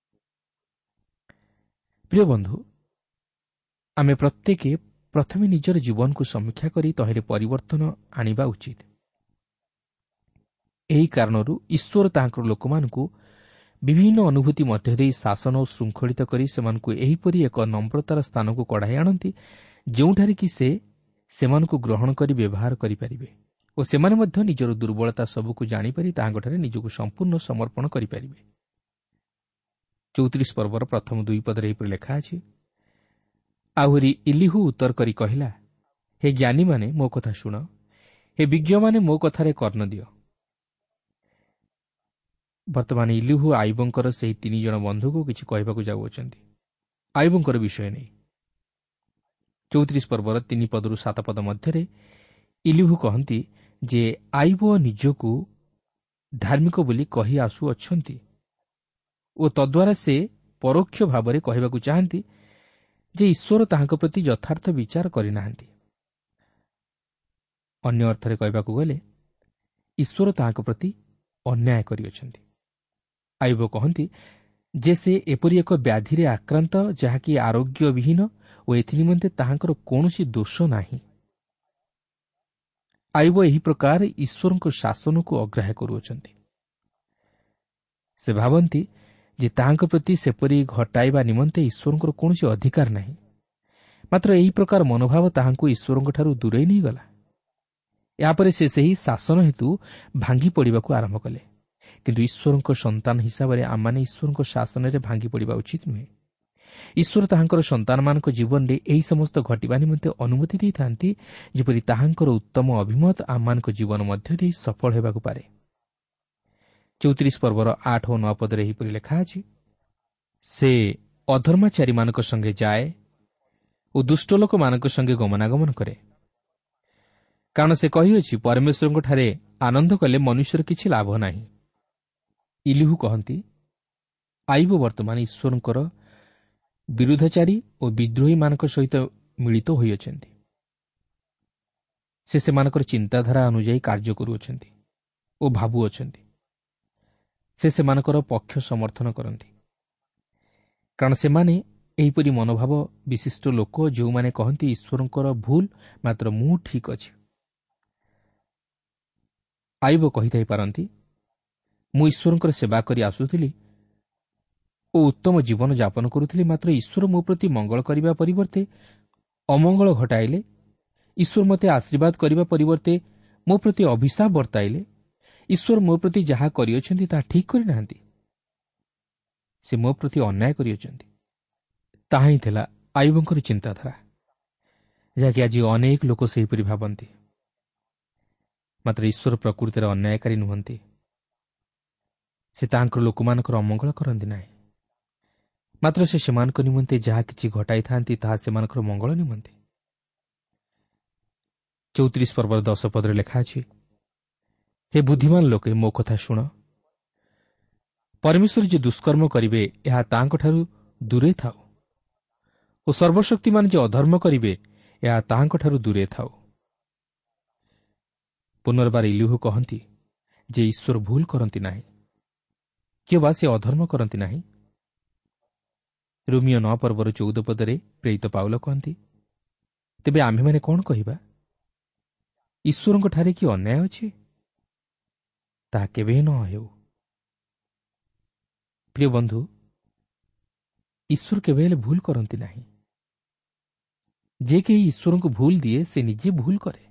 ପ୍ରିୟ ବନ୍ଧୁ, ଆମେ ପ୍ରତ୍ୟେକ ପ୍ରଥମେ ନିଜର ଜୀବନକୁ ସମୀକ୍ଷା କରି ତହିଁରେ ପରିବର୍ତ୍ତନ ଆଣିବା ଉଚିତ। ଏହି କାରଣରୁ ଈଶ୍ୱର ତାହାଙ୍କର ଲୋକମାନଙ୍କୁ ବିଭିନ୍ନ ଅନୁଭୂତି ମଧ୍ୟ ଦେଇ ଶାସନ ଓ ଶୃଙ୍ଖଳିତ କରି ସେମାନଙ୍କୁ ଏହିପରି ଏକ ନମ୍ରତାର ସ୍ଥାନକୁ କଢ଼ାଇ ଆଣନ୍ତି, ଯେଉଁଠାରେ କି ସେ ସେମାନଙ୍କୁ ଗ୍ରହଣ କରି ବ୍ୟବହାର କରିପାରିବେ ଓ ସେମାନେ ମଧ୍ୟ ନିଜର ଦୁର୍ବଳତା ସବୁକୁ ଜାଣିପାରି ତାହାଙ୍କଠାରେ ନିଜକୁ ସମ୍ପୂର୍ଣ୍ଣ ସମର୍ପଣ କରିପାରିବେ। 34 ପର୍ବର ପ୍ରଥମ 2 ପଦରେ ଏହିପରି ଲେଖା ଅଛି, ଆହୁରି ଇଲିହୁ ଉତ୍ତର କରି କହିଲା, ହେ ଜ୍ଞାନୀମାନେ ମୋ କଥା ଶୁଣ, ହେ ବିଜ୍ଞମାନେ ମୋ କଥାରେ କର୍ଣ୍ଣ ଦିଅ। ବର୍ତ୍ତମାନ ଇଲିହୁ ଆଇବଙ୍କର ସେହି 3 ଜଣ ବନ୍ଧୁକୁ କିଛି କହିବାକୁ ଯାଉଅଛନ୍ତି ଆଇବଙ୍କର ବିଷୟ ନେଇ। 34 ପର୍ବର 3 ପଦରୁ 7 ପଦ ମଧ୍ୟରେ ଇଲିହୁ କହନ୍ତି ଯେ ଆଇବ ନିଜକୁ ଧାର୍ମିକ ବୋଲି କହି ଆସୁଅଛନ୍ତି ଓ ତଦ୍ୱାରା ସେ ପରୋକ୍ଷ ଭାବରେ କହିବାକୁ ଚାହାନ୍ତି ଯେ ଈଶ୍ୱର ତାହାଙ୍କ ପ୍ରତି ଯଥାର୍ଥ ବିଚାର କରିନାହାନ୍ତି। ଅନ୍ୟ ଅର୍ଥରେ କହିବାକୁ ଗଲେ ଈଶ୍ୱର ତାହାଙ୍କ ପ୍ରତି ଅନ୍ୟାୟ କରିଅଛନ୍ତି। ଆଇବ କହନ୍ତି ଯେ ସେ ଏପରି ଏକ ବ୍ୟାଧିରେ ଆକ୍ରାନ୍ତ ଯାହାକି ଆରୋଗ୍ୟବିହୀନ ଓ ଏଥି ନିମନ୍ତେ ତାହାଙ୍କର କୌଣସି ଦୋଷ ନାହିଁ। ଆଇବ ଏହି ପ୍ରକାର ଈଶ୍ୱରଙ୍କ ଶାସନକୁ ଅଗ୍ରାହ୍ୟ କରୁଅଛନ୍ତି। ସେ ଭାବନ୍ତି ଯେ ତାହାଙ୍କ ପ୍ରତି ସେପରି ଘଟାଇବା ନିମନ୍ତେ ଈଶ୍ୱରଙ୍କର କୌଣସି ଅଧିକାର ନାହିଁ। ମାତ୍ର ଏହି ପ୍ରକାର ମନୋଭାବ ତାହାଙ୍କୁ ଈଶ୍ୱରଙ୍କଠାରୁ ଦୂରେଇ ନେଇଗଲା। ଏହାପରେ ସେ ସେହି ଶାସନ ହେତୁ ଭାଙ୍ଗି ପଡ଼ିବାକୁ ଆରମ୍ଭ କଲେ। କିନ୍ତୁ ଈଶ୍ୱରଙ୍କ ସନ୍ତାନ ହିସାବରେ ଆମମାନେ ଈଶ୍ୱରଙ୍କ ଶାସନରେ ଭାଙ୍ଗି ପଡ଼ିବା ଉଚିତ ନୁହେଁ। ଈଶ୍ୱର ତାହାଙ୍କର ସନ୍ତାନମାନଙ୍କ ଜୀବନରେ ଏହି ସମସ୍ତ ଘଟିବା ନିମନ୍ତେ ଅନୁମତି ଦେଇଥାନ୍ତି, ଯେପରି ତାହାଙ୍କର ଉତ୍ତମ ଅଭିମତ ଆମମାନଙ୍କ ଜୀବନ ମଧ୍ୟ ଦେଇ ସଫଳ ହେବାକୁ ପାରେ। 34 ପର୍ବର 8 ଓ 9 ପଦରେ ଏହିପରି ଲେଖା ଅଛି, ସେ ଅଧର୍ମାଚାରୀମାନଙ୍କ ସଙ୍ଗେ ଯାଏ ଓ ଦୁଷ୍ଟ ଲୋକମାନଙ୍କ ସଙ୍ଗେ ଗମନାଗମନ କରେ। କାରଣ ସେ କହିଅଛି, ପରମେଶ୍ୱରଙ୍କଠାରେ ଆନନ୍ଦ କଲେ ମନୁଷ୍ୟର କିଛି ଲାଭ ନାହିଁ। ଇଲିହୁ କହନ୍ତି, ଆଇବ ବର୍ତ୍ତମାନ ଈଶ୍ୱରଙ୍କର ବିରୁଦ୍ଧଚାରୀ ଓ ବିଦ୍ରୋହୀମାନଙ୍କ ସହିତ ମିଳିତ ହୋଇଅଛନ୍ତି। ସେ ସେମାନଙ୍କର ଚିନ୍ତାଧାରା ଅନୁଯାୟୀ କାର୍ଯ୍ୟ କରୁଅଛନ୍ତି ଓ ଭାବୁଅଛନ୍ତି। ସେ ସେମାନଙ୍କର ପକ୍ଷ ସମର୍ଥନ କରନ୍ତି, କାରଣ ସେମାନେ ଏହିପରି ମନୋଭାବ ବିଶିଷ୍ଟ ଲୋକ ଯେଉଁମାନେ କହନ୍ତି ଈଶ୍ୱରଙ୍କର ଭୁଲ, ମାତ୍ର ମୁଁ ଠିକ୍ ଅଛି। ଆଇବ କହିଥାଇପାରନ୍ତି, ମୁଁ ଈଶ୍ୱରଙ୍କର ସେବା କରି ଆସୁଥିଲି ଓ ଉତ୍ତମ ଜୀବନ ଯାପନ କରୁଥିଲି, ମାତ୍ର ଈଶ୍ୱର ମୋ ପ୍ରତି ମଙ୍ଗଳ କରିବା ପରିବର୍ତ୍ତେ ଅମଙ୍ଗଳ ଘଟାଇଲେ। ଈଶ୍ୱର ମୋତେ ଆଶୀର୍ବାଦ କରିବା ପରିବର୍ତ୍ତେ ମୋ ପ୍ରତି ଅଭିଶାପ ବର୍ତ୍ତାଇଲେ। ଈଶ୍ୱର ମୋ ପ୍ରତି ଯାହା କରିଅଛନ୍ତି ତାହା ଠିକ୍ କରିନାହାନ୍ତି। ସେ ମୋ ପ୍ରତି ଅନ୍ୟାୟ କରିଅଛନ୍ତି। ତାହା ହିଁ ଥିଲା ଆଇବଙ୍କର ଚିନ୍ତାଧାରା, ଯାହାକି ଆଜି ଅନେକ ଲୋକ ସେହିପରି ଭାବନ୍ତି। ମାତ୍ର ଈଶ୍ୱର ପ୍ରକୃତିରେ ଅନ୍ୟାୟକାରୀ ନୁହନ୍ତି। ସେ ତାହାଙ୍କର ଲୋକମାନଙ୍କର ଅମଙ୍ଗଳ କରନ୍ତି ନାହିଁ, ମାତ୍ର ସେ ସେମାନଙ୍କ ନିମନ୍ତେ ଯାହା କିଛି ଘଟାଇଥାନ୍ତି ତାହା ସେମାନଙ୍କର ମଙ୍ଗଳ ନିମନ୍ତେ। 34 ପର୍ବର 10 ପଦରେ ଲେଖା ଅଛି, ହେ ବୁଦ୍ଧିମାନ ଲୋକେ ମୋ କଥା ଶୁଣ, ପରମେଶ୍ୱର ଯେ ଦୁଷ୍କର୍ମ କରିବେ ଏହା ତାହାଙ୍କଠାରୁ ଦୂରେ ଥାଉ ଓ ସର୍ବଶକ୍ତିମାନ ଯେ ଅଧର୍ମ କରିବେ ଏହା ତାହାଙ୍କଠାରୁ ଦୂରେ ଥାଉ। ପୁନର୍ବାର ଇଲିହୁ କହନ୍ତି ଯେ ଈଶ୍ୱର ଭୁଲ କରନ୍ତି ନାହିଁ, କିମ୍ବା ସେ ଅଧର୍ମ କରନ୍ତି ନାହିଁ। ରୋମିଓ 9 ପର୍ବର 14 ପଦରେ ପ୍ରେରିତ ପାଉଲ କହନ୍ତି, ତେବେ ଆମ୍ଭେମାନେ କ'ଣ କହିବା? ଈଶ୍ୱରଙ୍କଠାରେ କି ଅନ୍ୟାୟ ଅଛି? ତାହା କେବେ ନ ହେଉ। ପ୍ରିୟ ବନ୍ଧୁ, ଈଶ୍ୱର କେବେ ହେଲେ ଭୁଲ କରନ୍ତି ନାହିଁ। ଯେ କେହି ଈଶ୍ୱରଙ୍କୁ ଭୁଲ ଦିଏ ସେ ନିଜେ ଭୁଲ କରେ।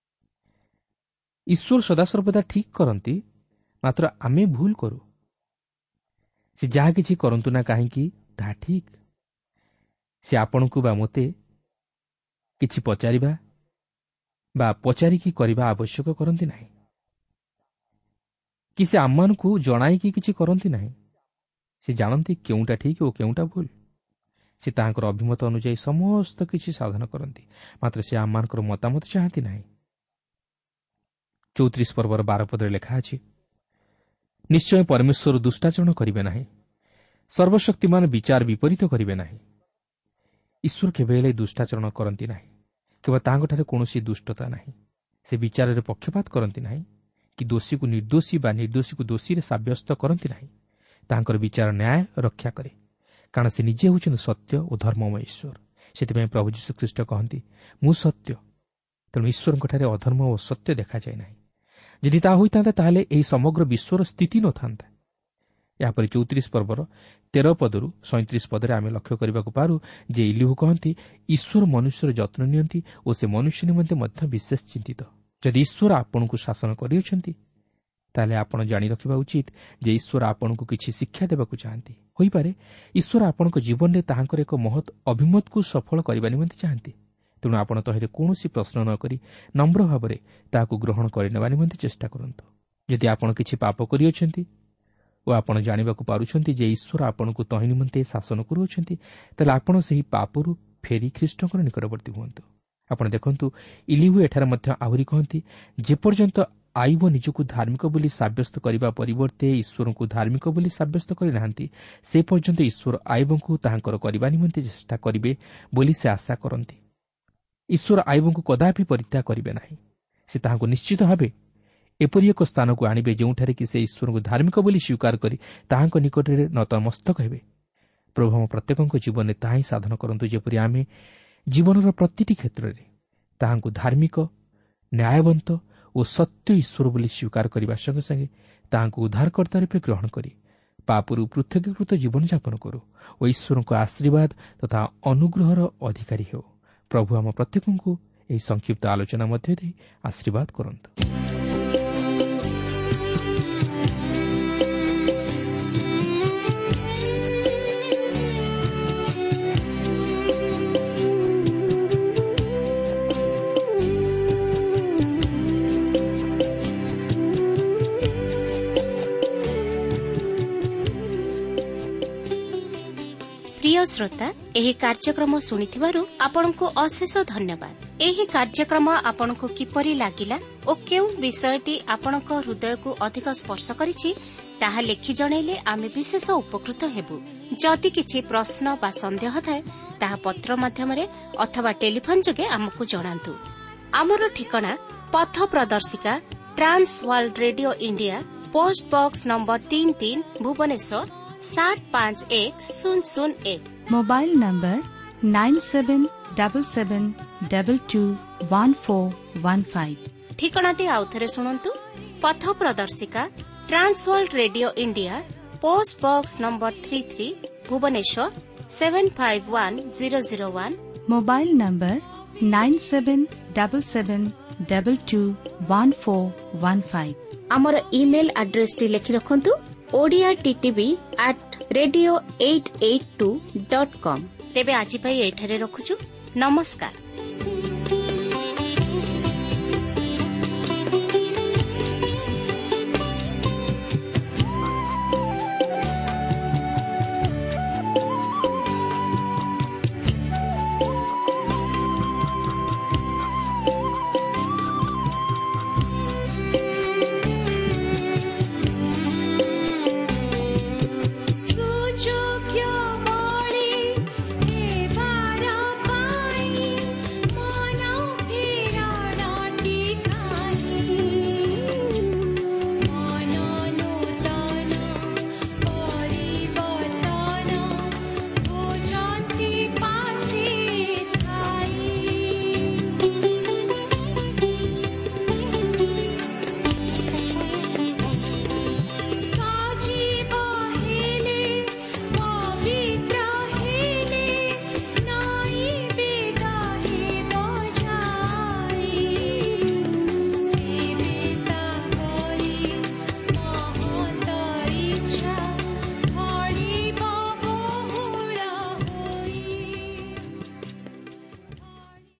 ଈଶ୍ୱର ସଦାସର୍ବଦା ଠିକ୍ କରନ୍ତି, ମାତ୍ର ଆମେ ଭୁଲ କରୁ। ସେ ଯାହା କିଛି କରନ୍ତୁ ନା କାହିଁକି ତାହା ଠିକ୍। ସେ ଆପଣଙ୍କୁ ବା ମୋତେ କିଛି ପଚାରିବା ବା ପଚାରିକି କରିବା ଆବଶ୍ୟକ କରନ୍ତି ନାହିଁ କି ସେ ଆମମାନଙ୍କୁ ଜଣାଇକି କିଛି କରନ୍ତି ନାହିଁ। ସେ ଜାଣନ୍ତି କେଉଁଟା ଠିକ୍ ଓ କେଉଁଟା ଭୁଲ। ସେ ତାହାଙ୍କର ଅଭିମତ ଅନୁଯାୟୀ ସମସ୍ତ କିଛି ସାଧନ କରନ୍ତି, ମାତ୍ର ସେ ଆମମାନଙ୍କର ମତାମତ ଚାହାନ୍ତି ନାହିଁ। 34 ପର୍ବର 12 ପଦରେ ଲେଖା ଅଛି, ନିଶ୍ଚୟ ପରମେଶ୍ୱର ଦୁଷ୍ଟାଚରଣ କରିବେ ନାହିଁ, ସର୍ବଶକ୍ତିମାନ ବିଚାର ବିପରୀତ କରିବେ ନାହିଁ। ଈଶ୍ୱର କେବେ ହେଲେ ଦୁଷ୍ଟାଚରଣ କରନ୍ତି ନାହିଁ, କେବଳ ତାହାଙ୍କଠାରେ କୌଣସି ଦୁଷ୍ଟତା ନାହିଁ। ସେ ବିଚାରରେ ପକ୍ଷପାତ କରନ୍ତି ନାହିଁ କି ଦୋଷୀକୁ ନିର୍ଦ୍ଦୋଷୀ ବା ନିର୍ଦ୍ଦୋଷୀକୁ ଦୋଷୀରେ ସାବ୍ୟସ୍ତ କରନ୍ତି ନାହିଁ। ତାଙ୍କର ବିଚାର ନ୍ୟାୟ ରକ୍ଷା କରେ, କାରଣ ସେ ନିଜେ ହେଉଛନ୍ତି ସତ୍ୟ ଓ ଧର୍ମମୟ ଈଶ୍ୱର। ସେଥିପାଇଁ ପ୍ରଭୁ ଯୀଶୁଖ୍ରୀଷ୍ଟ କହନ୍ତି, ମୁଁ ସତ୍ୟ। ତେଣୁ ଈଶ୍ୱରଙ୍କଠାରେ ଅଧର୍ମ ଓ ସତ୍ୟ ଦେଖାଯାଏ ନାହିଁ। ଯଦି ତାହା ହୋଇଥାନ୍ତା ତାହେଲେ ଏହି ସମଗ୍ର ବିଶ୍ୱର ସ୍ଥିତି ନଥାନ୍ତା। ଏହାପରେ 34 ପର୍ବର 13 ପଦରୁ 37 ପଦରେ ଆମେ ଲକ୍ଷ୍ୟ କରିବାକୁ ପାରୁ ଯେ ଇଲିହୁ କହନ୍ତି, ଈଶ୍ୱର ମନୁଷ୍ୟର ଯତ୍ନ ନିଅନ୍ତି ଓ ସେ ମନୁଷ୍ୟ ନିମନ୍ତେ ମଧ୍ୟ ବିଶେଷ ଚିନ୍ତିତ। ଯଦି ଈଶ୍ୱର ଆପଣଙ୍କୁ ଶାସନ କରିଅଛନ୍ତି ତାହେଲେ ଆପଣ ଜାଣି ରଖିବା ଉଚିତ ଯେ ଈଶ୍ୱର ଆପଣଙ୍କୁ କିଛି ଶିକ୍ଷା ଦେବାକୁ ଚାହାନ୍ତି। ହୋଇପାରେ ଈଶ୍ୱର ଆପଣଙ୍କ ଜୀବନରେ ତାହାଙ୍କର ଏକ ମହତ୍ ଅଭିମତକୁ ସଫଳ କରିବା ନିମନ୍ତେ ଚାହାନ୍ତି। ତେଣୁ ଆପଣ ତହିଁରେ କୌଣସି ପ୍ରଶ୍ନ ନ କରି ନମ୍ର ଭାବରେ ତାହାକୁ ଗ୍ରହଣ କରିନେବା ନିମନ୍ତେ ଚେଷ୍ଟା କରନ୍ତୁ। ଯଦି ଆପଣ କିଛି ପାପ କରିଅଛନ୍ତି ଓ ଆପଣ ଜାଣିବାକୁ ପାରୁଛନ୍ତି ଯେ ଈଶ୍ୱର ଆପଣଙ୍କୁ ତହିଁ ନିମନ୍ତେ ଶାସନ କରୁଅଛନ୍ତି, ତାହେଲେ ଆପଣ ସେହି ପାପରୁ ଫେରି ଖ୍ରୀଷ୍ଟଙ୍କର ନିକଟବର୍ତ୍ତୀ ହୁଅନ୍ତୁ। ଆପଣ ଦେଖନ୍ତୁ, ଇଲିହୁ ଏଠାରେ ମଧ୍ୟ ଆହୁରି କହନ୍ତି, ଯେପର୍ଯ୍ୟନ୍ତ ଆଇବ ନିଜକୁ ଧାର୍ମିକ ବୋଲି ସାବ୍ୟସ୍ତ କରିବା ପରିବର୍ତ୍ତେ ଈଶ୍ୱରଙ୍କୁ ଧାର୍ମିକ ବୋଲି ସାବ୍ୟସ୍ତ କରିନାହାନ୍ତି, ସେ ପର୍ଯ୍ୟନ୍ତ ଈଶ୍ୱର ଆଇବଙ୍କୁ ତାହାଙ୍କର କରିବା ନିମନ୍ତେ ଚେଷ୍ଟା କରିବେ ବୋଲି ସେ ଆଶା କରନ୍ତି। ଈଶ୍ୱର ଆଇବଙ୍କୁ କଦାପି ପରିତ୍ୟାଗ କରିବେ ନାହିଁ। ସେ ତାହାଙ୍କୁ ନିଶ୍ଚିତ ଭାବେ ଏପରି ଏକ ସ୍ଥାନକୁ ଆଣିବେ ଯେଉଁଠାରେ କି ସେ ଈଶ୍ୱରଙ୍କୁ ଧାର୍ମିକ ବୋଲି ସ୍ୱୀକାର କରି ତାହାଙ୍କ ନିକଟରେ ନତମସ୍ତକ ହେବେ। ପ୍ରଭୁ ଆମ ପ୍ରତ୍ୟେକଙ୍କ ଜୀବନରେ ତାହା ହିଁ ସାଧନ କରନ୍ତୁ, ଯେପରି ଆମେ ଜୀବନର ପ୍ରତିଟି କ୍ଷେତ୍ରରେ ତାହାଙ୍କୁ ଧାର୍ମିକ, ନ୍ୟାୟବନ୍ତ ଓ ସତ୍ୟ ଈଶ୍ୱର ବୋଲି ସ୍ୱୀକାର କରିବା ସଙ୍ଗେ ସଙ୍ଗେ ତାହାଙ୍କୁ ଉଦ୍ଧାରକର୍ତ୍ତା ରୂପେ ଗ୍ରହଣ କରି ପାପରୁ ପୃଥକୀକୃତ ଜୀବନଯାପନ କରୁ ଓ ଈଶ୍ୱରଙ୍କ ଆଶୀର୍ବାଦ ତଥା ଅନୁଗ୍ରହର ଅଧିକାରୀ ହେଉ। ପ୍ରଭୁ ଆମ ପ୍ରତ୍ୟେକଙ୍କୁ ଏହି ସଂକ୍ଷିପ୍ତ ଆଲୋଚନା ମଧ୍ୟ ଦେଇ ଆଶୀର୍ବାଦ କରନ୍ତୁ। প্রিয় শ্ରୋତା, ଏହି କାର୍ଯ୍ୟକ୍ରମ ଶୁଣିଥିବାରୁ ଆପଣଙ୍କୁ ଅଶେଷ ଧନ୍ୟବାଦ। ଏହି କାର୍ଯ୍ୟକ୍ରମ ଆପଣଙ୍କୁ କିପରି ଲାଗିଲା ଓ କେଉଁ ବିଷୟଟି ଆପଣଙ୍କ ହୃଦୟକୁ ଅଧିକ ସ୍ପର୍ଶ କରିଛି ତାହା ଲେଖି ଜଣାଇଲେ ଆମେ ବିଶେଷ ଉପକୃତ ହେବୁ। ଯଦି କିଛି ପ୍ରଶ୍ନ ବା ସନ୍ଦେହ ଥାଏ ତାହା ପତ୍ର ମାଧ୍ୟମରେ ଅଥବା ଟେଲିଫୋନ ଯୋଗେ ଆମକୁ ଜଣାନ୍ତୁ। ଆମର ଠିକଣା ପଥ ପ୍ରଦର୍ଶିକା, trans world radio India, post box number 33, Bhubaneswar 751001। Mobile number 9777221415। ठिकनाटी आउथरे शुणंतु। पथ प्रदर्शिका, trans world radio India, post box number 33, Bhubaneswar 751001। Mobile number 9777221415। आमर ईमेल एड्रेस टी लिखि रखंतु, odiattb@radio882.com। तेबे आजि पई एठारे रखुछु। नमस्कार।